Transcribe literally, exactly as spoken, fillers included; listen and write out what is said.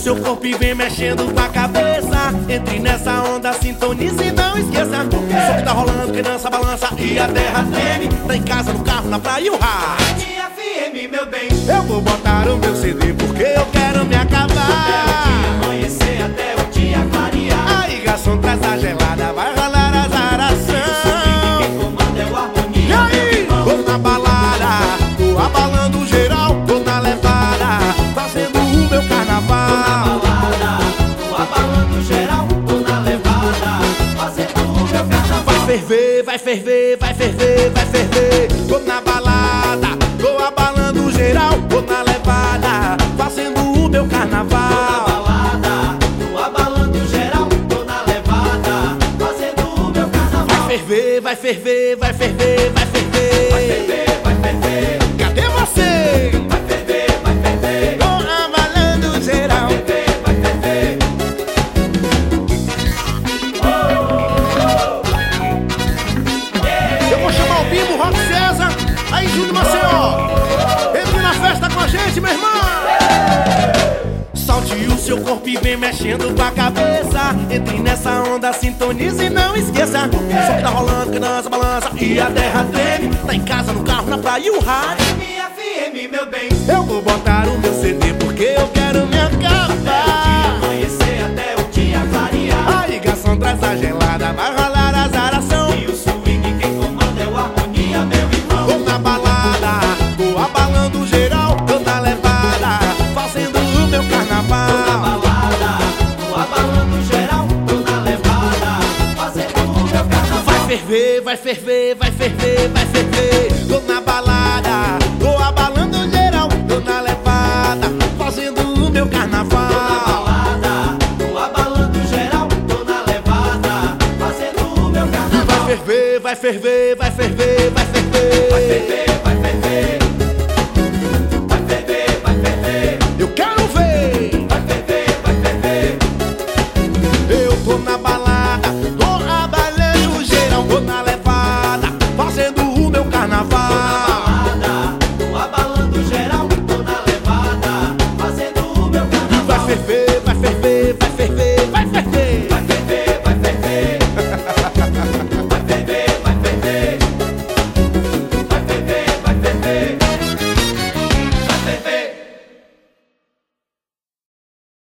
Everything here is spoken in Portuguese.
seu corpo e vem mexendo com a cabeça. Entre nessa onda, sintonize e não esqueça. O som que tá rolando, que dança, balança e a terra treme. Tá em casa, no carro, na praia e o rádio. F M, meu bem. Eu vou botar o meu C D porque eu quero me acabar. Até o dia amanhecer, até o dia clarear. Aí, garçom, traz a gelada, vai rolar a zaração. Quem comanda é o harmonia. E aí? Tô na balada, tô abalando geral, tô na levada, fazendo o meu carnaval. Tô abalando geral, tô na levada, fazendo o meu carnaval. Vai ferver, vai ferver, vai ferver, vai ferver. Tô na balada, tô abalando geral, tô na levada, fazendo o meu carnaval. Tô balada, tô abalando geral, tô na levada, fazendo o meu carnaval. Vai ferver, vai ferver, vai ferver, vai ferver. Vai ferver, vai ferver. Cadê você? Vai ferver, vai ferver. Tô abalando geral. Vai ferver, vai ferver. Eu vou chamar o Bimbo, Rock César, aí Júnior Maceió. Entre na festa com a gente, meu irmão. Solte o seu corpo e vem mexendo com a cabeça. Entre nessa onda, sintonize e não esqueça. O som que tá rolando, que dança, balança e a terra treme. Tá em casa, no carro, na praia e o rádio. F M, meu bem. Eu vou botar o meu C D porque eu quero me acabar. Amanhecer, até o dia clarear. Aí, garçom, traz a gelada, vai rolar a zaração. E o swing, quem comanda é o harmonia, meu irmão. Tô na balada, tô abalando geral, tô na levada, fazendo o meu carnaval. Balada, tô abalando geral, tô na levada, fazendo o meu carnaval. Vai ferver, vai ferver, vai ferver, vai ferver. Tô na balada, tô abalando geral, tô na levada, fazendo o meu carnaval. Balada, tô abalando geral, tô na levada, fazendo o meu carnaval. Vai ferver, vai ferver, vai ferver, vai ferver. Vai ferver, vai ferver. Vai ferver, vai ferver. Eu quero ver. Vai ferver, vai ferver. Eu tô na